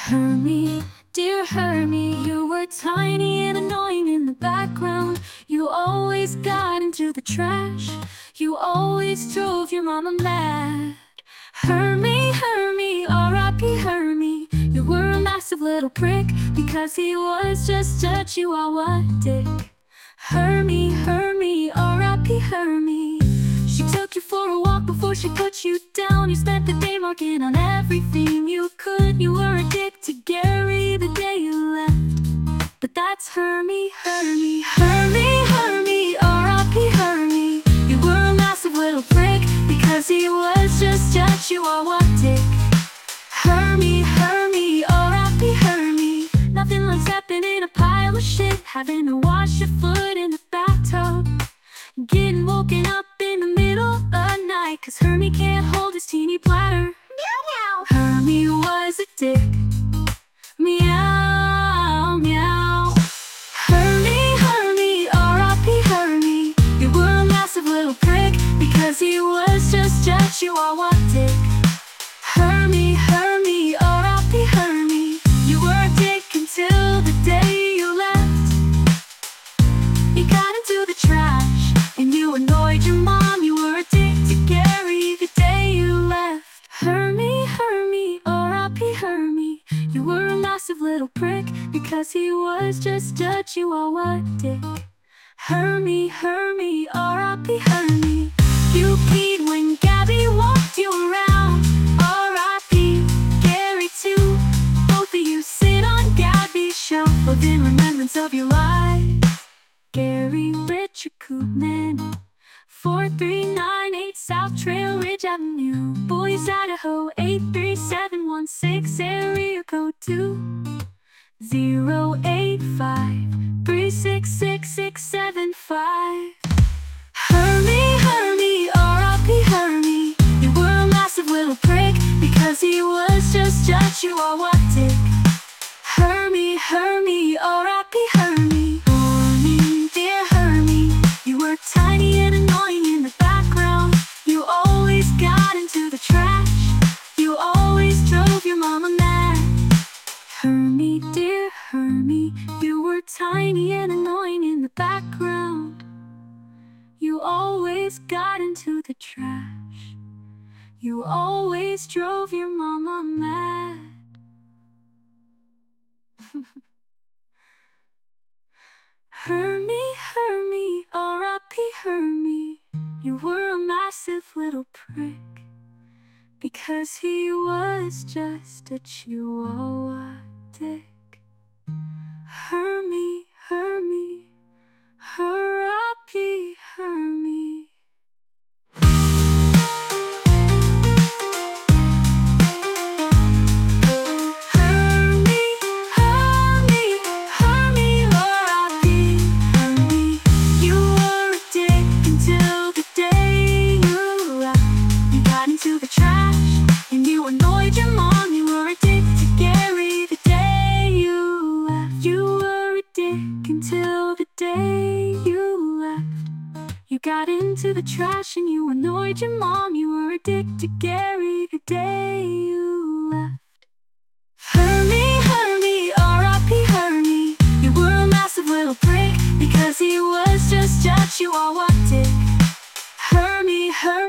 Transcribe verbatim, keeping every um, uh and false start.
Hermie, dear Hermie, you were tiny and annoying in the background. You always got into the trash. You always drove your mama mad. Hermie, Hermie, R I P Hermie, you were a massive little prick because he was just a chihuahua dick. Hermie, Hermie, R I P Hermie, she took you for a walk before she put you down. You spent the day marking on everything you could. You were a dick to Gary the day you left. But that's Hermie, Hermie, Hermie, Hermie, R I P Hermie, you were a massive little prick because he was just a chihuahua dick. Hermie, Hermie, R I P Hermie, nothing like stepping in a pile of shit, having to wash your foot in the bathtub, getting woken up in the middle of the night cause Hermie can't hold his teeny bladder. Meow meow. Hermie was a dick. Meow meow. Hermie, Hermie, R I P Hermie, you were a massive little prick because he was just a chihuahua dick. Hermie, Hermie, R I P Hermie, you were a dick until the day you left. You got into the trash and you annoyed your mom. You were a dick to Gary the day you left. Hermie, Hermie, R I P Hermie, you were a massive little prick because he was just a chihuahua dick. Hermie, Hermie, R I P Hermie, you peed when Gabby walked you around. R I P Gary too, both of you sit on Gabby's shelf of in remembrance of your life. Gary Richard Koopman, four three nine eight South Trail Ridge Avenue, Boise, Idaho, eight three seven one six, area code two zero eight five three six six six seven five. Hermie, Hermie, R I P Hermie, you were a massive little prick because he was just a chihuahua dick. Hermie, Hermie, R I P Hermie, Hermie, dear Hermie, you were tiny and annoying in the background. You always got into the trash. You always drove your mama mad. Hermie, dear Hermie, you were tiny and annoying in the background. You always got into the trash. You always drove your mama mad. Hermie, Hermie, R I P Hermie, you were a massive little prick because he was just a chihuahua dick. Hermie, Hermie, R I P Hermie. To the trash and you annoyed your mom. You were a dick to Gary the day you left. You were a dick until the day you left. You got into the trash and you annoyed your mom. You were a dick to Gary the day you left. Hermie, Hermie, R I P Hermie, you were a massive little prick because he was just a chihuahua dick. Hermie, Hermie.